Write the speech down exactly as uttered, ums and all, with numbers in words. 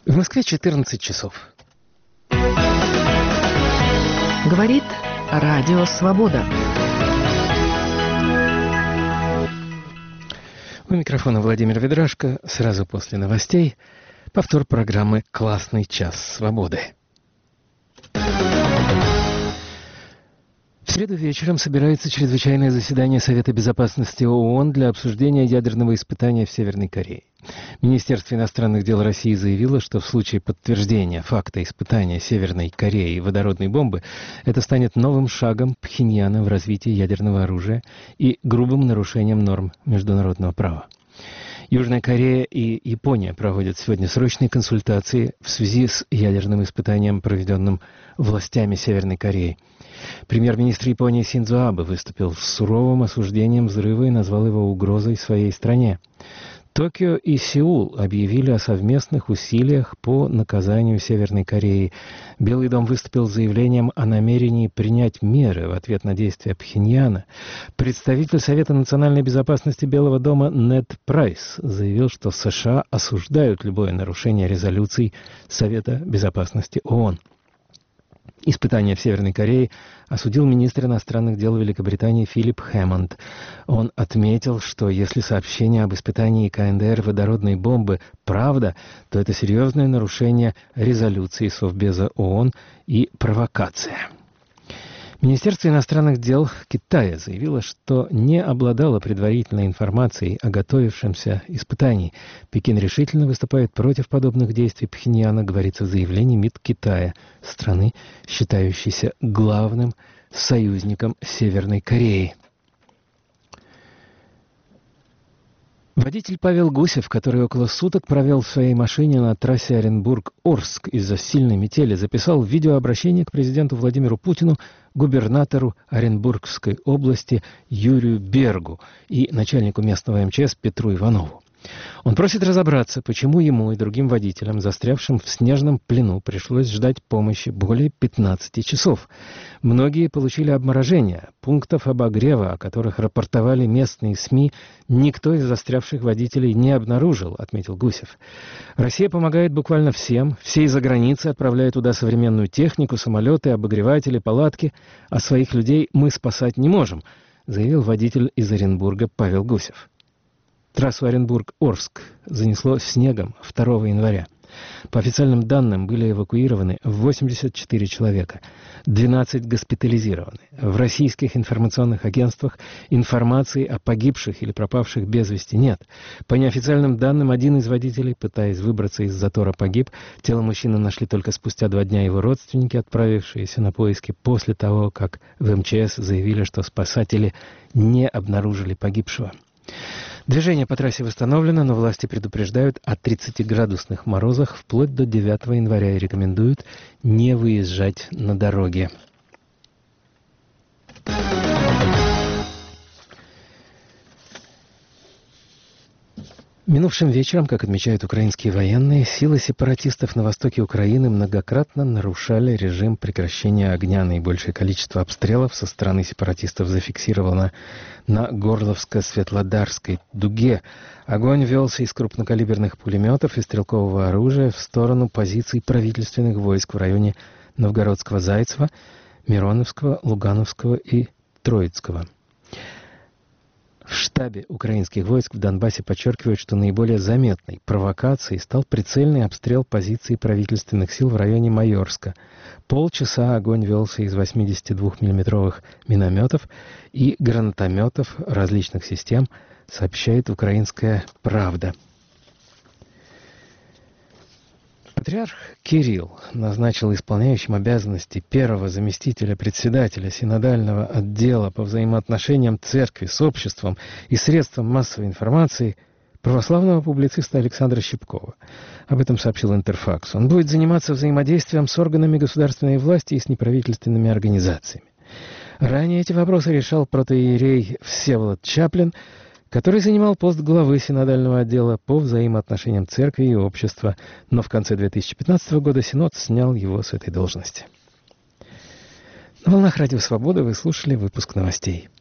В Москве четырнадцать часов. Говорит Радио Свобода. У микрофона Владимир Ведрашко. Сразу после новостей повтор программы «Классный час свободы». В среду вечером собирается чрезвычайное заседание Совета Безопасности ООН для обсуждения ядерного испытания в Северной Корее. Министерство иностранных дел России заявило, что в случае подтверждения факта испытания Северной Кореей водородной бомбы это станет новым шагом Пхеньяна в развитии ядерного оружия и грубым нарушением норм международного права. Южная Корея и Япония проводят сегодня срочные консультации в связи с ядерным испытанием, проведенным властями Северной Кореи. Премьер-министр Японии Синдзо Абе выступил с суровым осуждением взрыва и назвал его угрозой своей стране. Токио и Сеул объявили о совместных усилиях по наказанию Северной Кореи. Белый дом выступил с заявлением о намерении принять меры в ответ на действия Пхеньяна. Представитель Совета национальной безопасности Белого дома Нед Прайс заявил, что США осуждают любое нарушение резолюций Совета безопасности ООН. Испытание в Северной Корее осудил министр иностранных дел Великобритании Филипп Хэммонд. Он отметил, что если сообщение об испытании КНДР водородной бомбы правда, то это серьезное нарушение резолюции Совбеза ООН и провокация. Министерство иностранных дел Китая заявило, что не обладало предварительной информацией о готовившемся испытании. Пекин решительно выступает против подобных действий Пхеньяна, говорится в заявлении МИД Китая, страны, считающейся главным союзником Северной Кореи. Водитель Павел Гусев, который около суток провел в своей машине на трассе Оренбург-Орск из-за сильной метели, записал видеообращение к президенту Владимиру Путину, губернатору Оренбургской области Юрию Бергу и начальнику местного эм че эс Петру Иванову. Он просит разобраться, почему ему и другим водителям, застрявшим в снежном плену, пришлось ждать помощи более пятнадцати часов. Многие получили обморожение. Пунктов обогрева, о которых рапортовали местные СМИ, никто из застрявших водителей не обнаружил, отметил Гусев. Россия помогает буквально всем, все из-за границы отправляют туда современную технику, самолеты, обогреватели, палатки, а своих людей мы спасать не можем, заявил водитель из Оренбурга Павел Гусев. Трассу Оренбург-Орск занесло снегом второго января. По официальным данным были эвакуированы восемьдесят четыре человека, двенадцать госпитализированы. В российских информационных агентствах информации о погибших или пропавших без вести нет. По неофициальным данным, один из водителей, пытаясь выбраться из затора, погиб. Тело мужчины нашли только спустя два дня его родственники, отправившиеся на поиски после того, как в эм че эс заявили, что спасатели не обнаружили погибшего. Движение по трассе восстановлено, но власти предупреждают о тридцатиградусных морозах вплоть до девятого января и рекомендуют не выезжать на дороге. Минувшим вечером, как отмечают украинские военные, силы сепаратистов на востоке Украины многократно нарушали режим прекращения огня. Наибольшее количество обстрелов со стороны сепаратистов зафиксировано на Горловско-Светлодарской дуге. Огонь велся из крупнокалиберных пулеметов и стрелкового оружия в сторону позиций правительственных войск в районе Новгородского Зайцева, Мироновского, Лугановского и Троицкого. В штабе украинских войск в Донбассе подчеркивают, что наиболее заметной провокацией стал прицельный обстрел позиций правительственных сил в районе Майорска. Полчаса огонь велся из восьмидесятидвухмиллиметровых минометов и гранатометов различных систем, сообщает «Украинская правда». Патриарх Кирилл назначил исполняющим обязанности первого заместителя председателя синодального отдела по взаимоотношениям церкви с обществом и средством массовой информации православного публициста Александра Щипкова. Об этом сообщил Интерфакс. Он будет заниматься взаимодействием с органами государственной власти и с неправительственными организациями. Ранее эти вопросы решал протоиерей Всеволод Чаплин, который занимал пост главы синодального отдела по взаимоотношениям церкви и общества, но в конце две тысячи пятнадцатого года Синод снял его с этой должности. На волнах Радио Свобода вы слушали выпуск новостей.